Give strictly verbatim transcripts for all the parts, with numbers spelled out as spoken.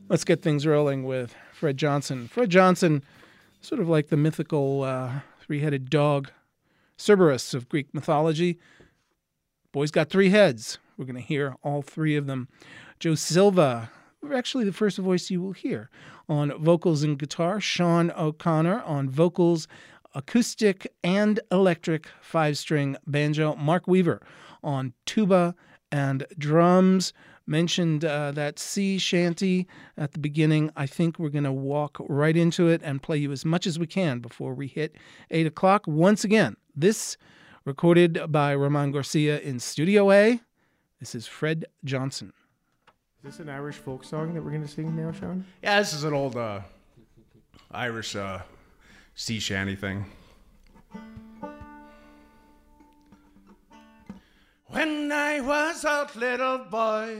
Let's get things rolling with Fred Johnson. Fred Johnson, sort of like the mythical uh, three-headed dog, Cerberus of Greek mythology. Boy's got three heads. We're going to hear all three of them. Joe Silva, actually the first voice you will hear on vocals and guitar. Sean O'Connor on vocals, acoustic and electric five-string banjo. Mark Weaver on tuba and drums. Mentioned uh, that sea shanty at the beginning. I think we're going to walk right into it and play you as much as we can before we hit eight o'clock. Once again, this recorded by Roman Garcia in Studio A. This is Fred Johnson. Is this an Irish folk song that we're going to sing now, Sean? Yeah, this is an old uh, Irish uh, sea shanty thing. When I was a little boy,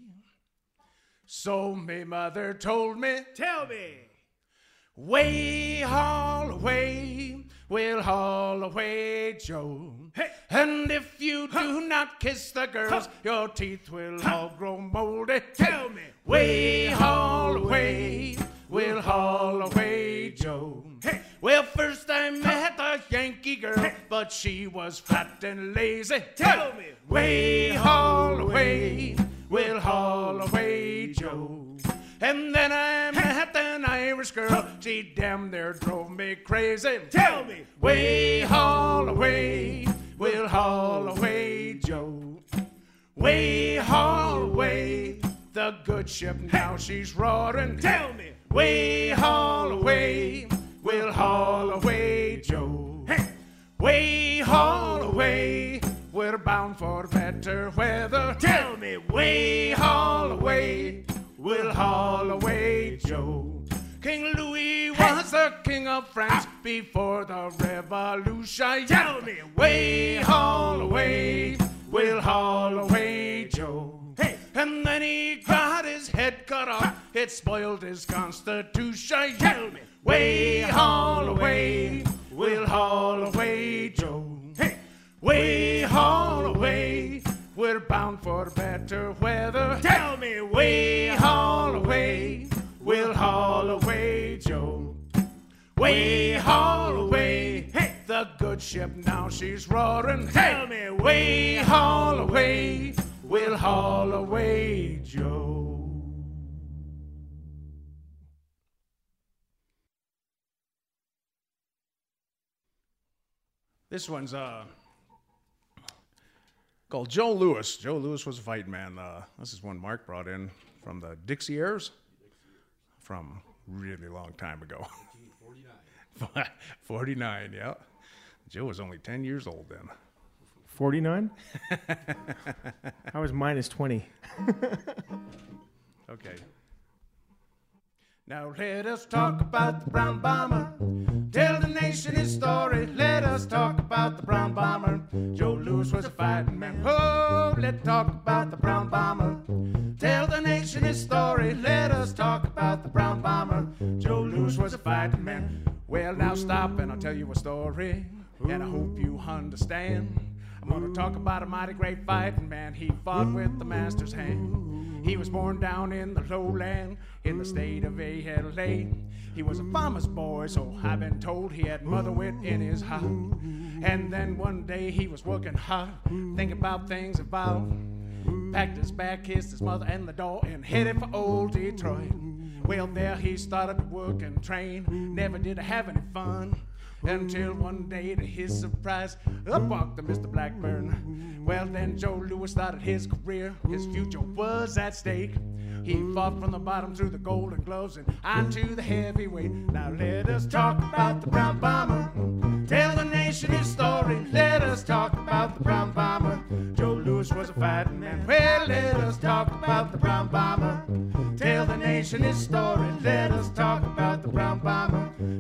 so me mother told me, tell me, way haul away, we'll haul away, Joe. Hey. And if you Huh. do not kiss the girls, Huh. your teeth will Huh. all grow moldy. Tell me, way haul away, we'll haul away, Joe. Hey. Well, first I met a Yankee girl, hey. but she was fat and lazy. Tell me, way haul away, we'll haul away, Joe. And then I met an Irish girl, she damn near drove me crazy. Tell me, way haul away, we'll haul away, Joe. Way haul away, the good ship now she's roaring. Tell me, way haul away, we'll haul away, Joe. Hey. Way haul away, we're bound for better weather. Tell me, way haul away, we'll haul away, Joe. King Louis was the king of France before the revolution. Tell me, way haul away, we'll haul away, Joe. Hey. And then he got his head cut off, it spoiled his constitution. Tell me, way haul away, we'll haul away, Joe. Hey. way haul away, we're bound for better weather. Tell me, way haul away, we'll haul away, Joe. Way haul away, hey, the good ship now she's roaring. Tell me, way haul away, we'll haul away, Joe. This one's uh called Joe Louis. Joe Louis was a fighting man. Uh, this is one Mark brought in from the Dixie Airs from really long time ago. forty-nine. forty-nine, yeah. Joe was only ten years old then. forty-nine? I was minus twenty. Okay. Now let us talk about the brown bomber. Tell the nation his story. Let us talk about the brown bomber. Joe Louis was a fighting man. Oh, let's talk about the brown bomber. Tell the nation his story. Let us talk about the brown bomber. Joe Louis was a fighting man. Well, now stop and I'll tell you a story, and I hope you understand. I'm gonna talk about a mighty great fighting man. He fought with the master's hand. He was born down in the lowland in the state of A L A. He was a farmer's boy, so I've been told he had mother wit in his heart. And then one day he was working hard, thinking about things about. Packed his bag, kissed his mother and the door, and headed for old Detroit. Well, there he started to work and train, never did have any fun. Until one day, to his surprise, up walked the Mister Blackburn. Well, then Joe Louis started his career. His future was at stake. He fought from the bottom through the golden gloves and onto the heavyweight. Now let us talk about the brown bomber. Tell the nation his story. Let us talk about the brown bomber. Joe Louis was a fighting man. Well, let us talk about the brown bomber. Tell the nation his story. Let us talk about the brown bomber. Joe Louis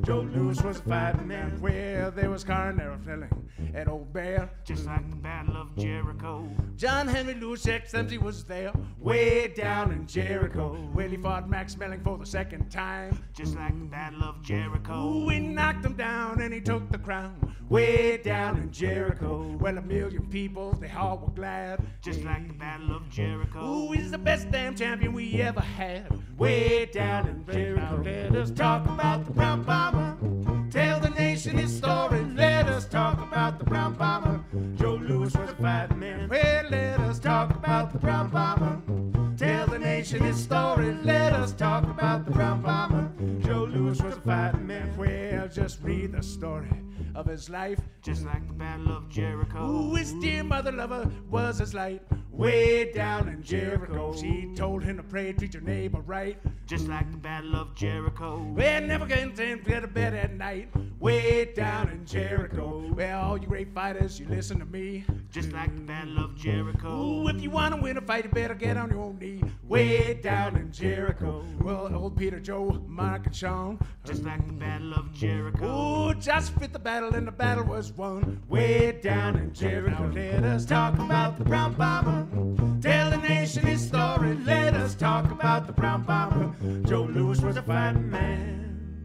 Lewis was a fighting man. Well, there was Carnero telling an old bear, just like the Battle of Jericho. John Henry Lewis X M Z was there, way down in Jericho. Well, he fought Max Melling for the second time, just like the Battle of Jericho. Ooh, he knocked him down and he took the crown, way down in Jericho. Well, a million people, they all were glad, just like the Battle of Jericho. Ooh, he's the best damn champion we ever had, way down in Jericho. Let us talk about the Brown Bomber, tell the nation his story. Let us talk about the Brown Bomber. Joe Louis was a fighting man. Well, let us talk about the Brown Bomber, tell the nation his story. Let us talk about the Brown Bomber. Joe Louis was a fighting man. Well, just read the story of his life, just like the Battle of Jericho. Ooh, his dear mother lover was his light, way down in Jericho. She told him to pray, treat your neighbor right, just like the Battle of Jericho. Well, never get to get to bed at night, way down in Jericho. Well, all you great fighters, you listen to me, just like the Battle of Jericho. Ooh, if you want to win a fight, you better get on your own knee, way down in Jericho. Well, old Peter, Joe, Mark, and Sean, just like the Battle of Jericho. Ooh, just fit the battle, and the battle was won, way down in Jericho. Let us talk about the Brown Bomber, tell the nation his story. Let us talk about the Brown Bomber. Joe Louis was a fighting man.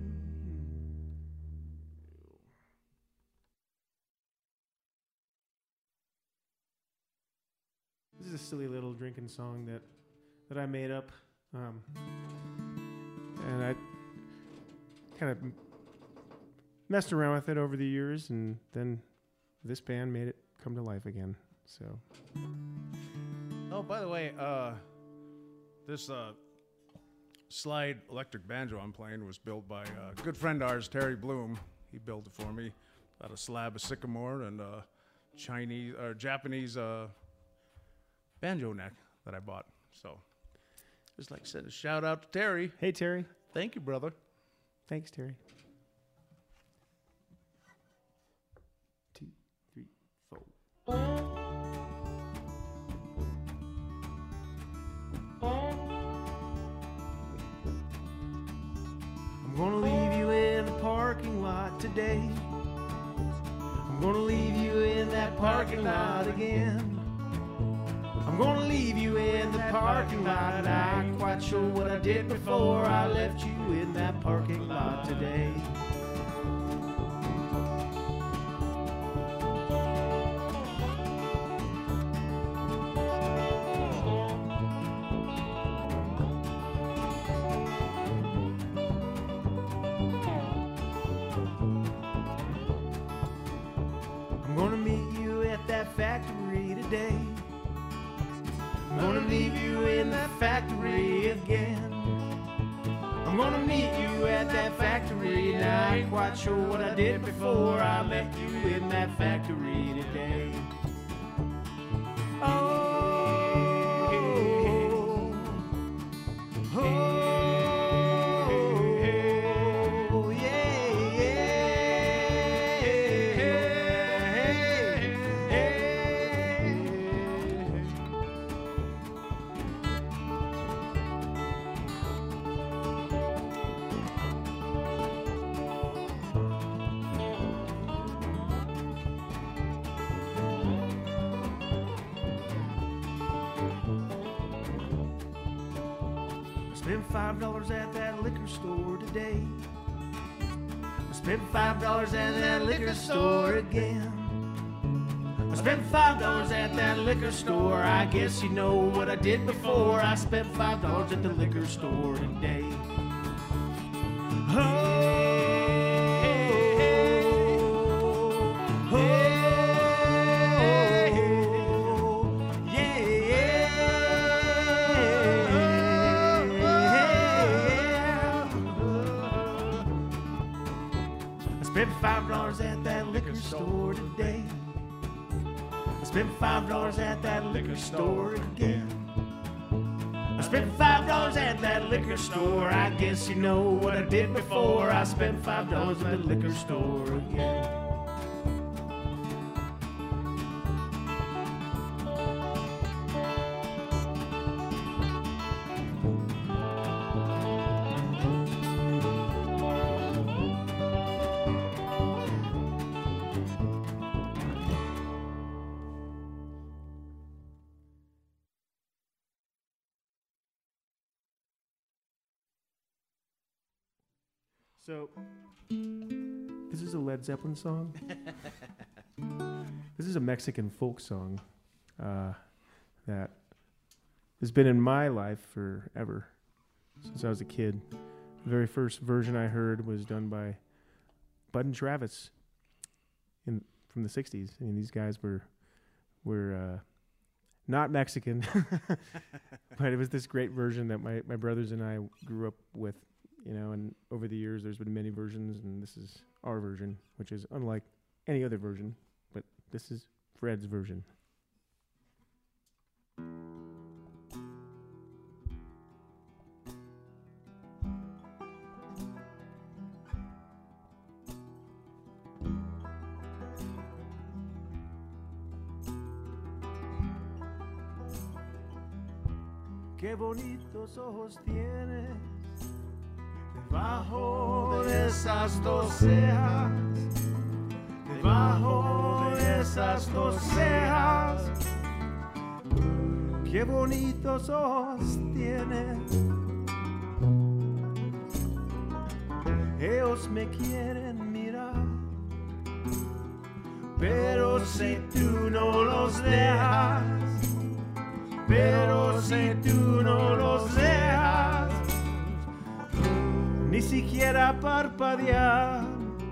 This is a silly little drinking song that that I made up, um, and I kind of messed around with it over the years, and then this band made it come to life again. So, oh, by the way, uh, this uh, slide electric banjo I'm playing was built by a good friend of ours, Terry Bloom. He built it for me out of slab of sycamore and uh, Chinese or Japanese uh, banjo neck that I bought. So, just like I said, a shout out to Terry. hey Terry, Thank you, brother. thanks Terry. Two, three, four. I'm gonna leave you in the parking lot today. I'm gonna leave you in that parking lot again. I'm gonna leave you in the parking lot. I ain't quite sure what I did before I left you in that parking lot today. I'm gonna meet you at that factory today. I'm gonna leave you in that factory again. I'm gonna meet you at that factory. Now I ain't quite sure what I did before I left you in that factory today. Oh, oh, oh, yeah, Spent five dollars at that liquor store today. I spent five dollars at that liquor store again. I spent five dollars at that liquor store. I guess you know what I did before. I spent five dollars at the liquor store today. Oh, oh, oh. Spent five dollars at that liquor store today. I spent five dollars at that liquor store again. I spent five dollars at that liquor store. I guess you know what I did before. I spent five dollars at the liquor store again. So, this is a Led Zeppelin song. This is a Mexican folk song uh, that has been in my life forever, since I was a kid. The very first version I heard was done by Bud and Travis in from the sixties. I mean, these guys were were uh, not Mexican, but it was this great version that my, my brothers and I grew up with. You know, and over the years, there's been many versions, and this is our version, which is unlike any other version, but this is Fred's version. Qué bonitos ojos tienes debajo de esas dos cejas, debajo de esas dos cejas. Qué bonitos ojos tienes. Ellos me quieren mirar, pero si tú no los dejas, pero si tú no los dejas, ni siquiera parpadear.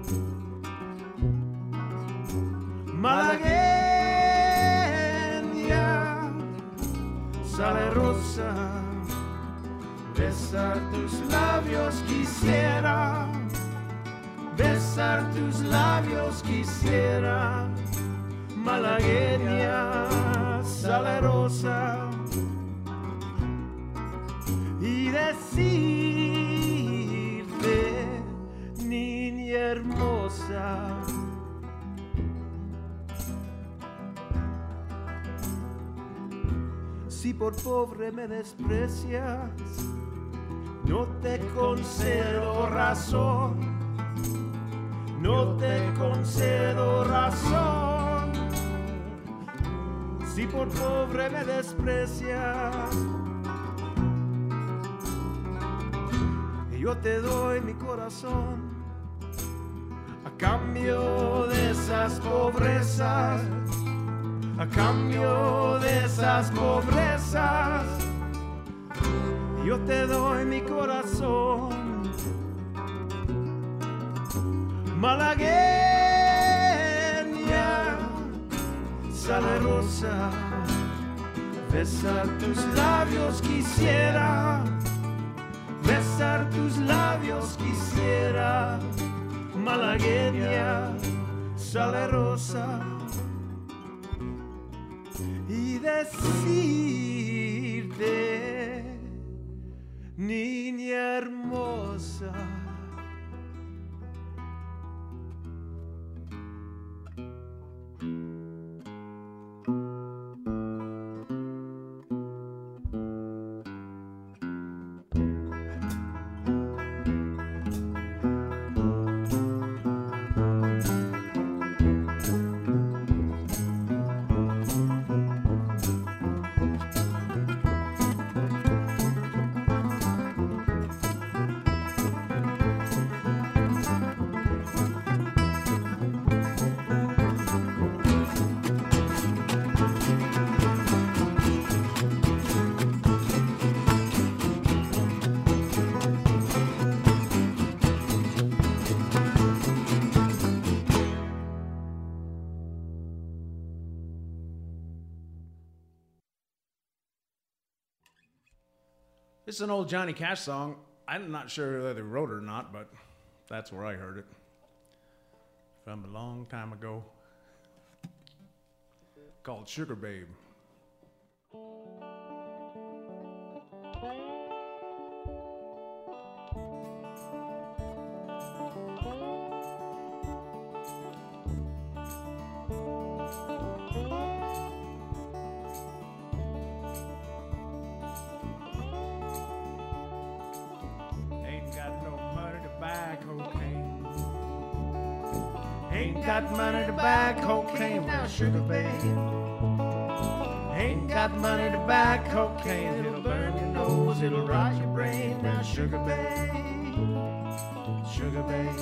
Malagueña, salerosa, besar tus labios quisiera, besar tus labios quisiera. Malagueña, salerosa, y decirte, niña hermosa, si por pobre me desprecias, no te concedo razón, no te concedo razón. Si por pobre me desprecias, yo te doy mi corazón a cambio de esas pobrezas, a cambio de esas pobrezas. Yo te doy mi corazón, malagueña, salerosa, besar tus labios quisiera, besar tus labios quisiera. Malagueña, salerosa, y decirte, niña hermosa. This is an old Johnny Cash song. I'm not sure whether he wrote it or not, but that's where I heard it. From a long time ago. Called Sugar Babe. Ain't got money to buy cocaine, now sugar babe. Ain't got money to buy cocaine, it'll burn your nose, it'll rot your brain, now sugar babe. Sugar Babe.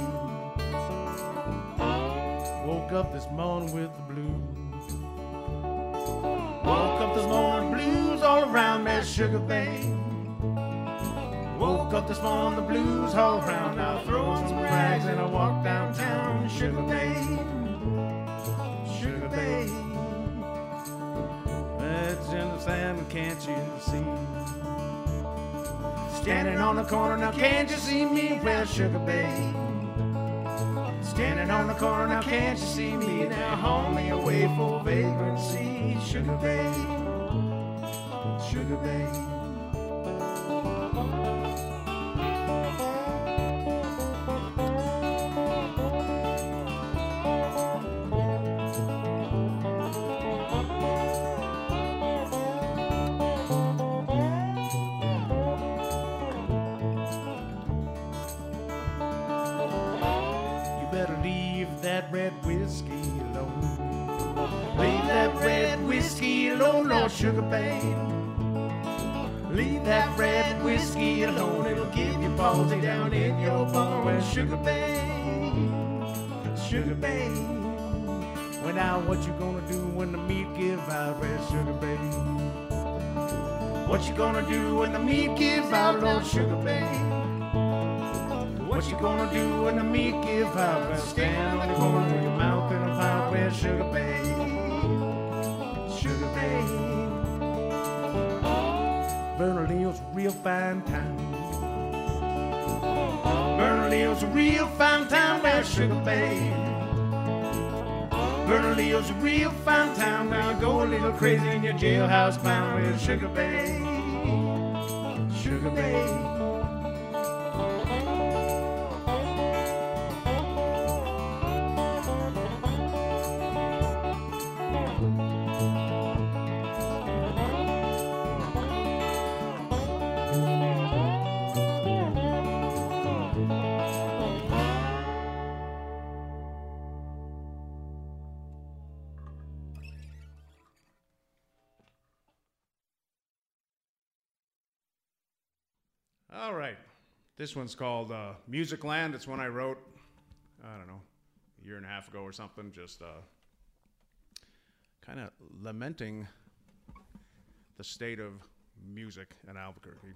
Woke up this morning with the blues. Woke up this morning, blues all around me, Sugar Babe. Woke up this morning, the blues all around. Now throw on some rags and I walk downtown, Sugar Babe. Sugar Babe. It's in the sand, can't you see? Standing on the corner, now can't you see me? Well, Sugar Babe. Standing on the corner, now can't you see me? Now haul me away for vagrancy, Sugar Babe. Sugar Babe. Red whiskey alone. Leave that red whiskey alone, Lord Sugar Babe. Leave that red whiskey alone, it'll give you palsy down in your bone. Well, Sugar Babe, Sugar Babe. Well, now what you gonna do when the meat give out, Red Sugar Babe? What you gonna do when the meat give out, Lord Sugar Babe? What you gonna do when the meat give out? Well, stand on the corner with your mouth in a pipe, Well, Sugar Babe, Sugar Babe. Bernalillo's a real fine town. Bernalillo's a real fine town, Well, Sugar Babe. Bernalillo's a real fine town. Now go a little crazy in your jailhouse bound, Well, Sugar Babe, Sugar Babe. All right. This one's called uh, Music Land. It's one I wrote, I don't know, a year and a half ago or something, just uh, kind of lamenting the state of music in Albuquerque.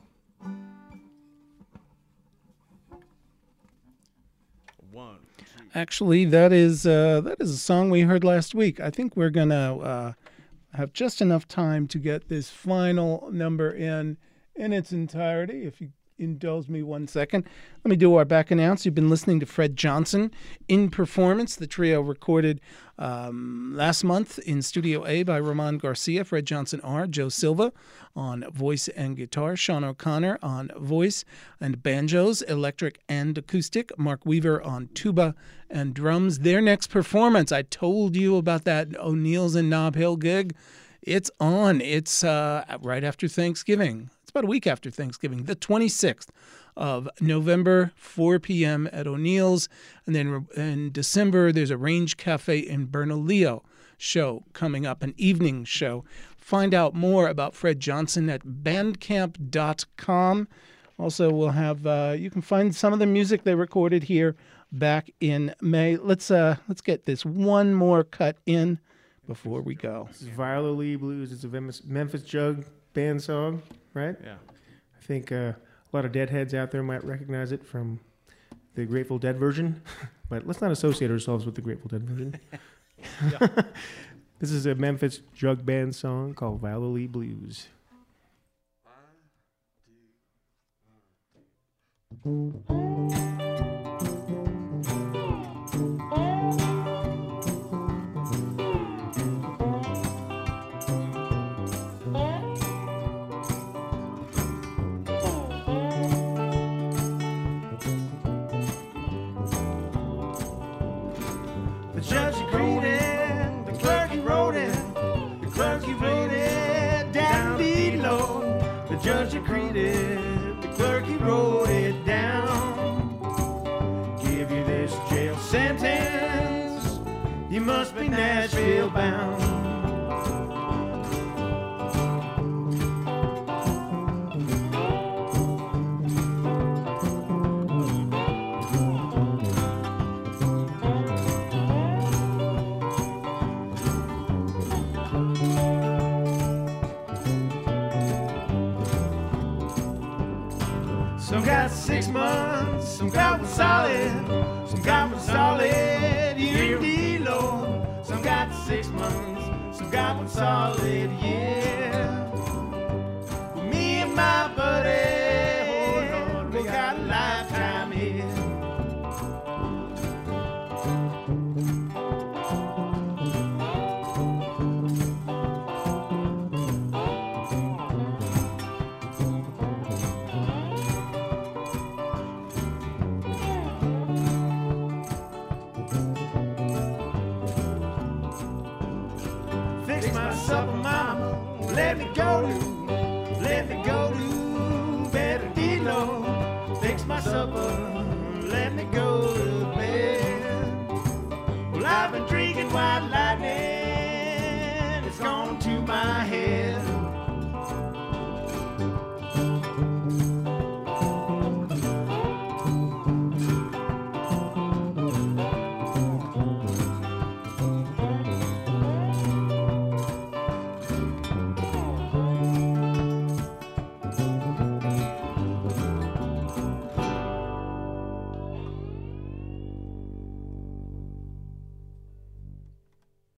One, two. Actually, that is uh, that is a song we heard last week. I think we're gonna uh, have just enough time to get this final number in in its entirety. If you indulge me one second, let me do our back announce. You've been listening to Fred Johnson in performance. The trio recorded um, last month in Studio A by Ramon Garcia, Fred Johnson R, Joe Silva on voice and guitar, Sean O'Connor on voice and banjos, electric and acoustic, Mark Weaver on tuba and drums. Their next performance, I told you about that O'Neill's in Nob Hill gig. It's on. It's uh, right after Thanksgiving. It's about a week after Thanksgiving, the twenty-sixth of November, four p.m. at O'Neill's. And then in December, there's a Range Cafe in Bernalillo show coming up, an evening show. Find out more about Fred Johnson at bandcamp dot com. Also, we'll have uh, you can find some of the music they recorded here back in May. Let's uh, let's get this one more cut in before we go. This is Viola Lee Blues. It's a Memphis Jug band song, right? Yeah. I think uh, a lot of Deadheads out there might recognize it from the Grateful Dead version, but let's not associate ourselves with the Grateful Dead version. This is a Memphis Jug band song called Viola Lee Blues. Judge agreed it, the clerk he wrote it, the clerk he wrote it down below. The judge agreed it, the clerk he wrote it down. Give you this jail sentence, you must be Nashville bound. six months. Some got one solid, some got one solid year, dear Lord. Some got six months, some got one solid year. Well, me and my buddy, we got a lifetime here. Fix my supper, mama. Let me go to, let me go to bed, dear Lord. Fix my supper, let me go to bed. Well, I've been drinking white lightning.